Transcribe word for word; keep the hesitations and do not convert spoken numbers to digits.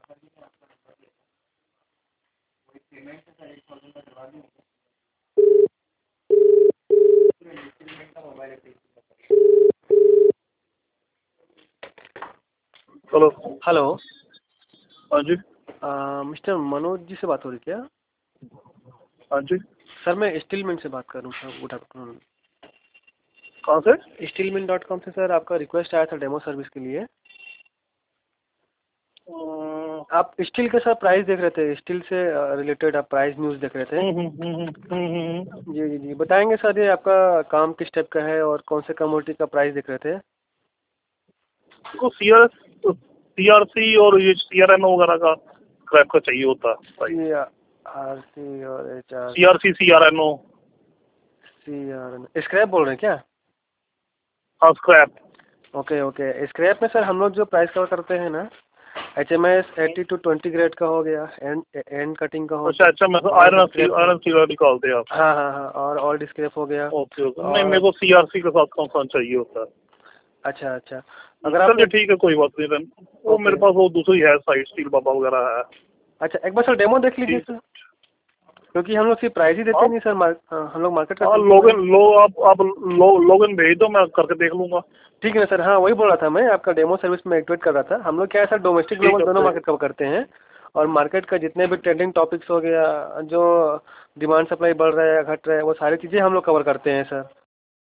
Hello. Hello. हाँ जी। अ, mister Manoj ji से बात हो रही क्या? हाँ जी। सर मैं स्टीलमिंट से बात कर रहा हूँ सर। Good afternoon. कहाँ से? स्टीलमिंट डॉट कॉम से सर आपका रिक्वेस्ट आया था डेमो सर्विस के लिए। अ, आप स्टील के सर प्राइस देख रहे थे, स्टील से रिलेटेड आप प्राइस न्यूज़ देख रहे थे। हम्म, हम्म, हम्म, हम्म, हम्म। जी जी जी, बताएंगे सर ये आपका काम किस टाइप का है और कौन से कमोडिटी का प्राइस देख रहे थे? देखो सी आर सी आर सी और ये सी आर एन ओ वगैरह का स्क्रैप का चाहिए होता है। सी आर सी और H R C R C C R N O. C R scrap बोल रहे हैं क्या? हाँ स्क्रैप। Okay okay. स्क्रैप में सर हम लोग जो प्राइस कवर करते हैं ना, H M S eighty two twenty grade का हो गया, एंड एंड कटिंग का हो अच्छा गया, अच्छा, मैं old iron scrap iron steel निकालते हैं आप? हाँ हाँ हाँ, और ऑल्ड स्क्रैप हो गया। ओके ओके, नहीं और मेरे को सी आर सी के साथ कौन सा चाहिए होता है। अच्छा अच्छा। अगर आप चलिए ठीक है, कोई बात नहीं then। वो मेरे पास वो दूसरी है साइड स्टील बाबा वगैरह है। अच्छा, एक बार सर डेमो देख लीजिए ठीक। सर, क्योंकि हम लोग सिर्फ प्राइस ही देते आप नहीं सर। मार, हाँ, हम लोग मार्केट का हाँ टेस्ट लोगन लो आप आप लो लोगन भेज दो, मैं करके देख लूंगा। ठीक है ना सर। हाँ वही बोल रहा था मैं, आपका डेमो सर्विस में एक्टिवेट कर रहा था। हम लोग क्या है सर, डोमेस्टिक ठीक ग्लोबल है दोनों फिर। मार्केट कवर करते हैं। और मार्केट का जितने भी ट्रेंडिंग टॉपिक्स हो गया, जो डिमांड सप्लाई बढ़ रहा है या घट रहा है, वो सारी चीज़ें हम लोग कवर करते हैं सर।